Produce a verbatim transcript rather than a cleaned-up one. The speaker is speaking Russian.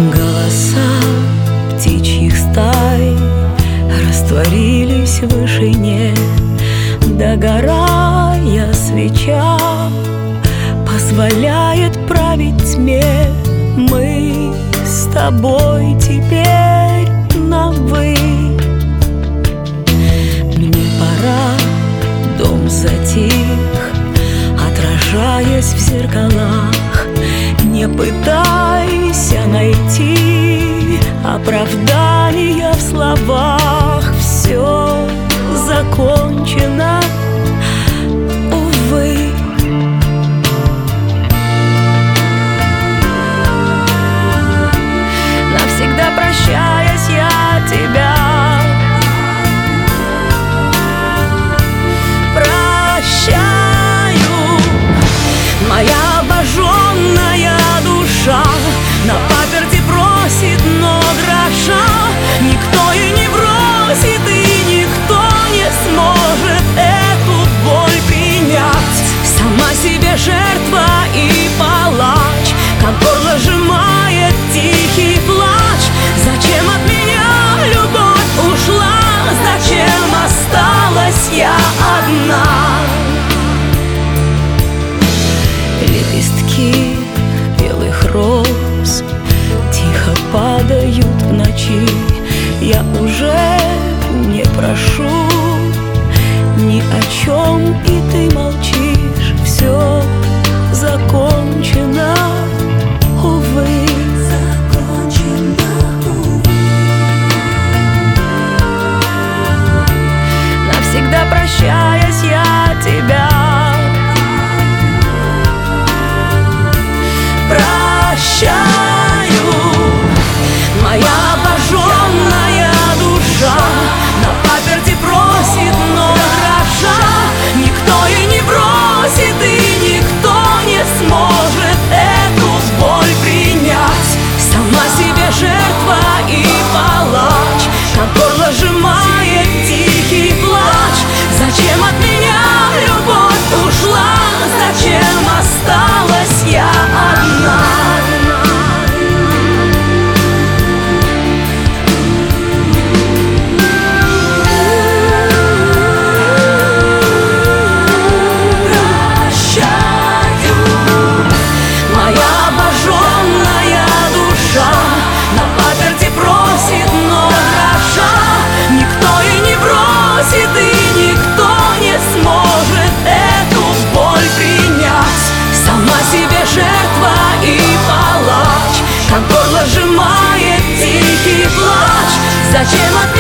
Голоса птичьих стай растворились в вышине. Догорая свеча позволяет править тьме. Мы с тобой теперь на «вы». Мне пора, дом затих, отражаясь в зеркалах. Не пытайся найти оправдания в словах. Все закончено, увы. Навсегда прощаясь, я тебя прощаю. Моя обожженная душа на паперти просит, но дрожа. Никто и не бросит, и никто не сможет эту боль принять. Сама себе жертва и палач, как горло сжимает тихий плач. Зачем от меня любовь ушла? Зачем осталась я одна? Лепестки белых роз тихо падают в ночи. Я уже не прошу ни о чем, и ты молчишь. Все закончено, увы. Закончено, увы. Навсегда прощаясь, я тебя прощаю. Моя обожженная душа на паперти просит, но дрожа. Никто и не бросит, и никто не сможет эту боль принять. Сама себе жертва и палач, как горло сжимает тихий плач. Зачем от меня любовь ушла? Зачем осталась я одна? Жертва и палач, как горло сжимает тихий плач. Зачем от